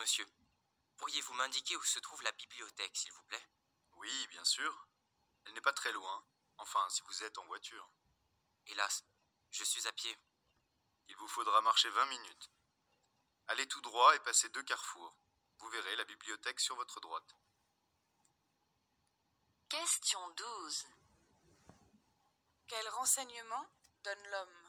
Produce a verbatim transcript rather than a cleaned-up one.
monsieur. Pourriez-vous m'indiquer où se trouve la bibliothèque, s'il vous plaît? Oui, bien sûr. Elle n'est pas très loin. Enfin, si vous êtes en voiture. Hélas, je suis à pied. Il vous faudra marcher vingt minutes. Allez tout droit et passez deux carrefours. Vous verrez la bibliothèque sur votre droite. Question douze. Quel renseignement donne l'homme